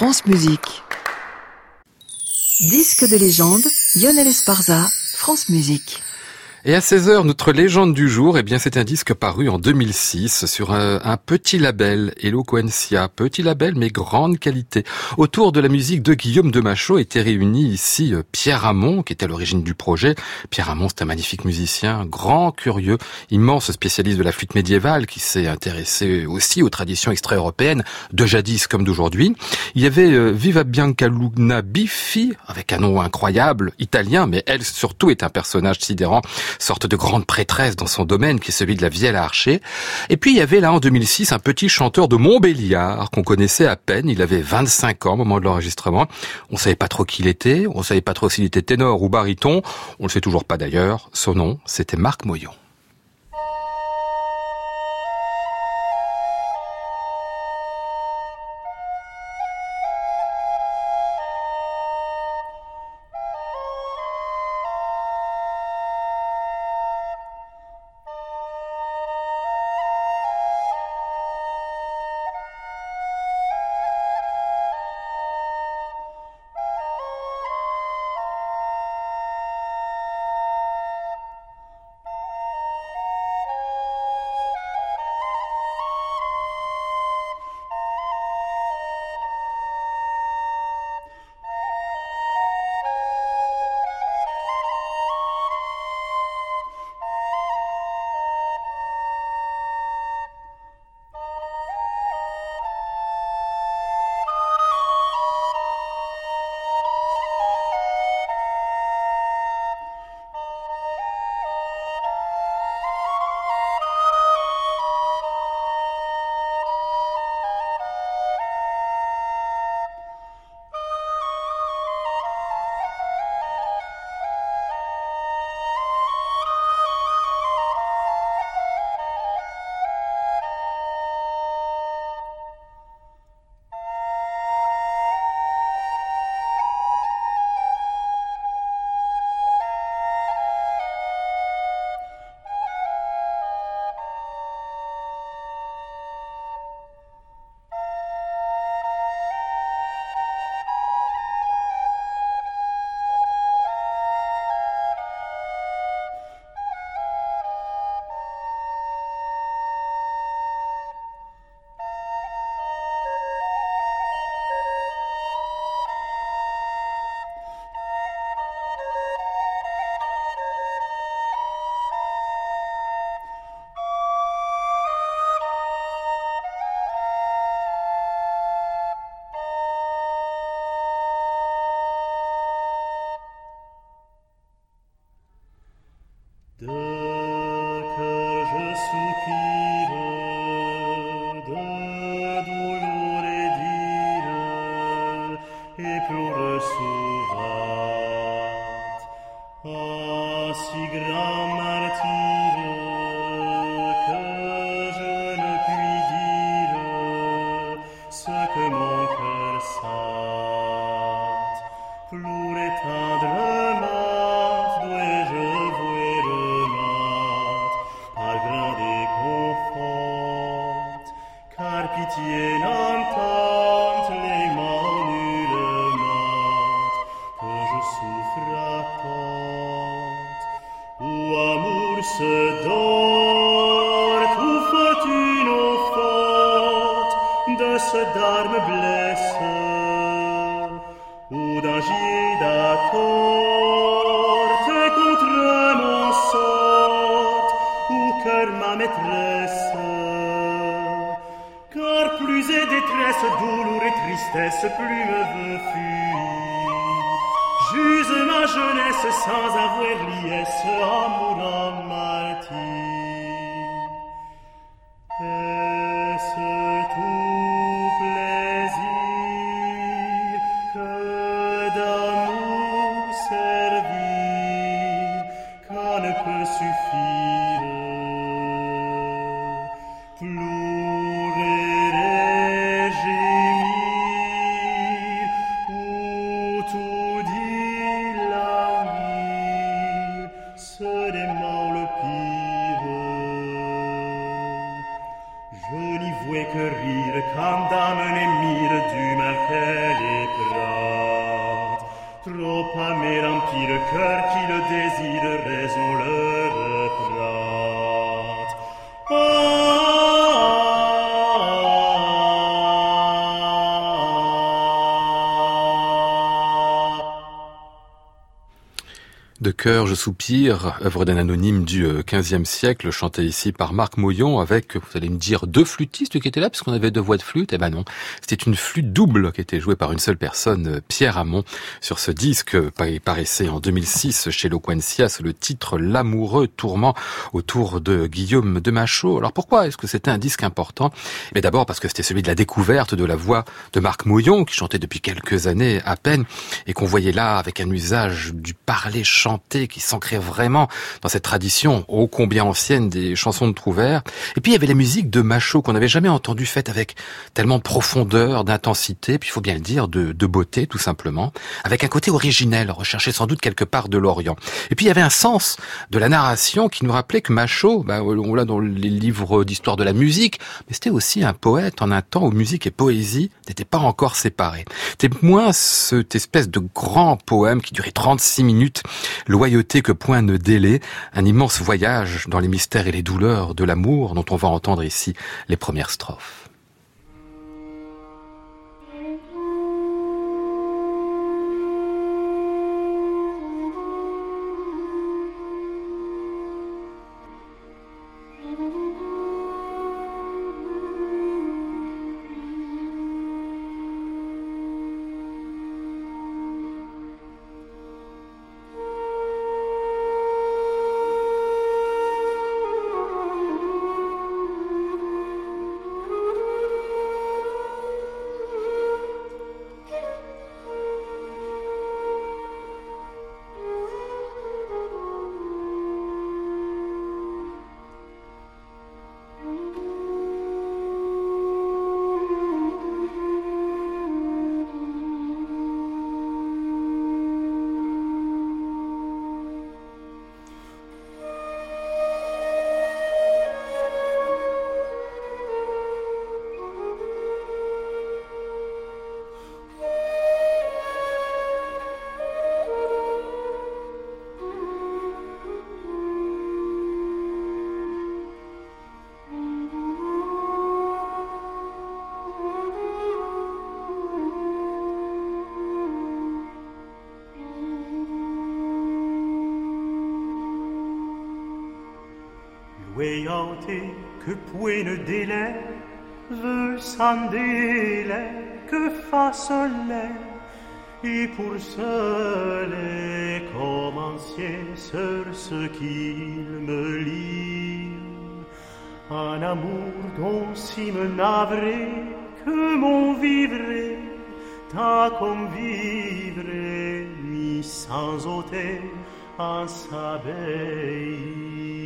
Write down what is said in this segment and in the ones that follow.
France Musique. Disque de légende, Lionel Esparza, France Musique. Et à 16h, notre légende du jour, eh bien, c'est un disque paru en 2006 sur un petit label, Eloquencia. Petit label, mais grande qualité. Autour de la musique de Guillaume de Machaut étaient réunis ici Pierre Hamon, qui était à l'origine du projet. Pierre Hamon, c'est un magnifique musicien, grand curieux, immense spécialiste de la flûte médiévale, qui s'est intéressé aussi aux traditions extra-européennes, de jadis comme d'aujourd'hui. Il y avait Viva Bianca Lugna Biffi, avec un nom incroyable, italien, mais elle surtout est un personnage sidérant, sorte de grande prêtresse dans son domaine, qui est celui de la Vielle à Archer. Et puis il y avait là en 2006 un petit chanteur de Montbéliard qu'on connaissait à peine. Il avait 25 ans au moment de l'enregistrement. On savait pas trop qui il était, on savait pas trop s'il était ténor ou baryton. On le sait toujours pas d'ailleurs. Son nom, c'était Marc Moyon. Se dément le pire. pas mais remplit le cœur qui le désire, raison le reprate. De cœur, je soupire, œuvre d'un anonyme du XVe siècle, chanté ici par Marc Moyon avec, vous allez me dire, 2 flûtistes qui étaient là, puisqu'on avait 2 voix de flûte. Eh ben non, c'était une flûte double qui était jouée par une seule personne, Pierre Hamon, sur ce disque paraissait en 2006 chez Loquencia, sous le titre L'amoureux tourment, autour de Guillaume de Machaut. Alors pourquoi est-ce que c'était un disque important? Mais d'abord parce que c'était celui de la découverte de la voix de Marc Moyon, qui chantait depuis quelques années à peine, et qu'on voyait là avec un usage du parler chanté qui s'ancrait vraiment dans cette tradition ô combien ancienne des chansons de Trouvère. Et puis il y avait la musique de Machaut qu'on n'avait jamais entendue, faite avec tellement de profondeur, d'intensité, puis il faut bien le dire, de beauté tout simplement, avec un côté originel, recherché sans doute quelque part de l'Orient. Et puis il y avait un sens de la narration qui nous rappelait que Machaut, on l'a dans les livres d'histoire de la musique, mais c'était aussi un poète en un temps où musique et poésie n'étaient pas encore séparées. C'était moins cette espèce de grand poème qui durait 36 minutes, loyauté que point ne délai, un immense voyage dans les mystères et les douleurs de l'amour dont on va entendre ici les premières strophes. Loyauté que point ne délai, veut sans délai que fasse l'air, et pour seul commencer sur ce qu'il me lie. Un amour dont si me navré que mon vivre t'a comme vivre mis sans ôter en s'abeille.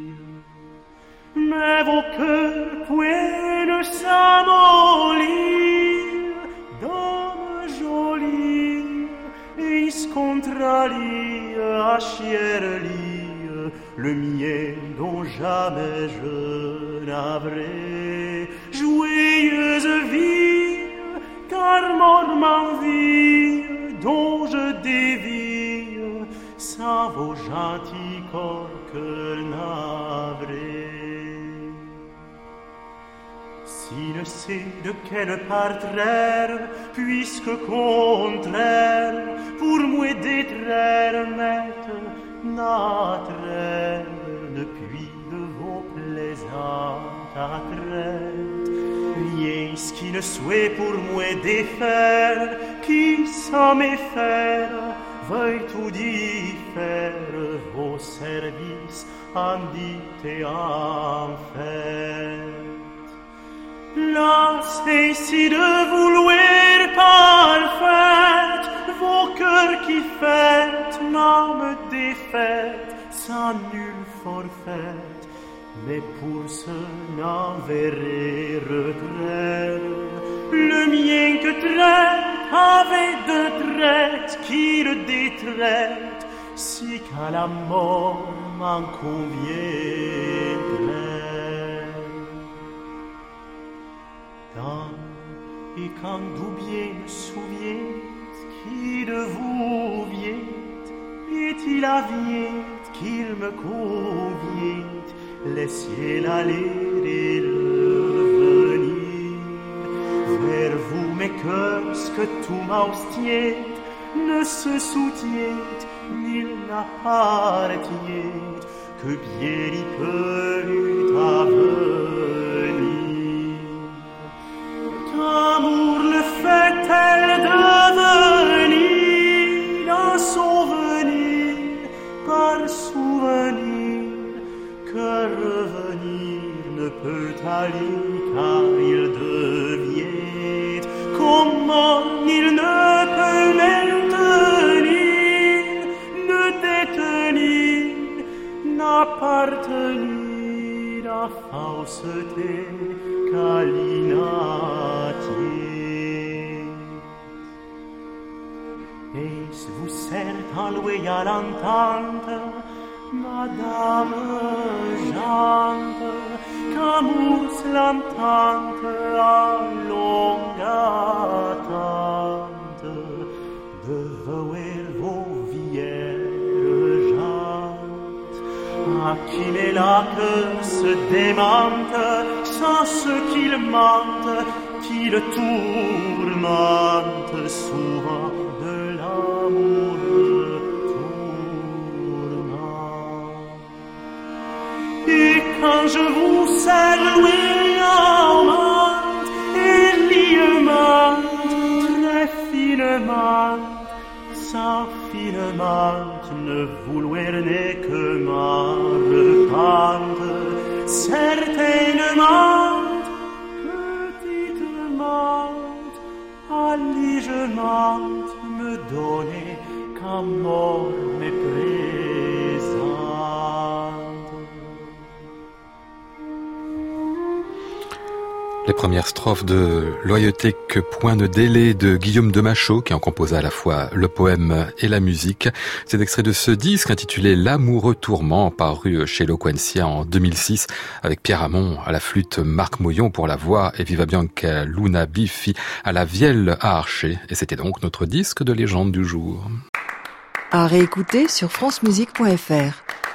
Mais vos cœurs point ne s'amollir, d'hommes jolis, et se contralient à chierlir le mien dont jamais je n'avrai. Joyeuse vie, car mon envie dont je dévie, ça vaut gentil corps que navré. Si ne sait de quel partraire, puisque contraire, pour moi détraire, maître, n'attraire, depuis de vos plaisantes attraites. Rien ce qui ne soit pour moi défaire, qui sans méfaire, veuille tout diffère, vos services en dit et en fait. Lassez si de vouloir parfaite, vos cœurs qui fêtent m'âme défaite, sans nul forfait, mais pour ce n'enverrai retraite. Le mien que traite avait de traite qui le détraite, si qu'à la mort m'en conviendrait. Et quand d'où bien me souviens, qui de vous viet, est-il aviet qu'il me conviet, les ciels aller et le venir. Vers vous, mes cœurs, que tout m'austiet, ne se soutiet, ni n'appartiet, que bien y peut avenir. D'amour le fait-elle devenir, d'un souvenir, par souvenir, que revenir ne peut aller, car il devient, comment il ne peut maintenir, ne détenir, n'appartenir à fausseté qu'à l'inatier. Est-ce vous certes en loyale entente, Madame Jante, qu'amus l'entente à longue attente, de voir vos vieilles jantes, à qui les lacs se démentent, sans ce qu'il mente, qui le tourmente souvent de l'amour tournant. Et quand je vous salue et liement, très finement, sans finement, ne vouloir n'est que ma repente, certainement, petitement, allégement, me donner qu'à mort méprisante. Les premières strophes de Loyauté que point ne délai de Guillaume de Machaut, qui en composa à la fois le poème et la musique. C'est extrait de ce disque intitulé L'amoureux tourment, paru chez Loquencia en 2006, avec Pierre Hamon à la flûte, Marc Moyon pour la voix et Viva Bianca Luna Biffi à la vielle à archer. Et c'était donc notre disque de légende du jour. À réécouter sur francemusique.fr.